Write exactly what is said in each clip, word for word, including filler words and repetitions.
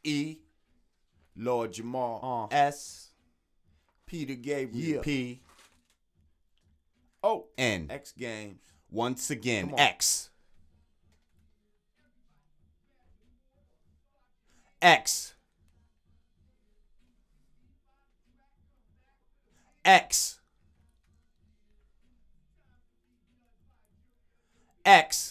E, Lord Jamal, Uh. S, Peter Gabriel, Yeah. P, Oh, N. X Games. Once again, Come on. X. X. X. X.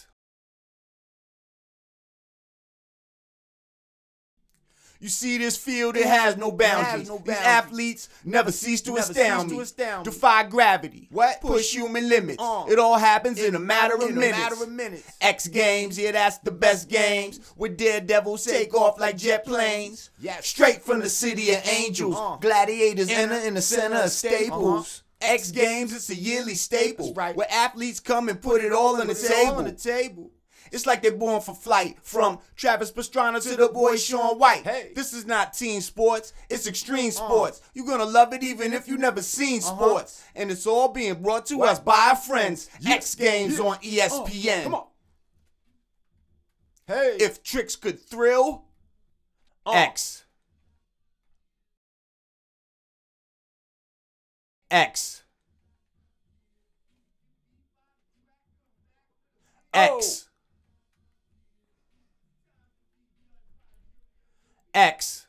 You see this field, it has no boundaries. no These boundaries. athletes never cease to never astound cease to me. astound me. Defy gravity. What? Push human limits. Uh. It all happens in, a matter of in a minutes. matter of minutes. X Games, yeah, that's the best games. Where daredevils take off like jet planes. Yes. Straight from the city of angels. Uh. Gladiators enter in the center of staples. Uh-huh. X Games, it's a yearly staple. That's right. Where athletes come and put it all on the Put it all table. on the table. It's like they're born for flight. From Travis Pastrana to the boy Shaun White. Hey. This is not team sports, it's extreme sports. You're gonna love it even if you never seen sports. And it's all being brought to What? us by our friends. Yeah. X Games Yeah. on E S P N. Uh, come on. Hey. If tricks could thrill, Uh. X. X. X. X.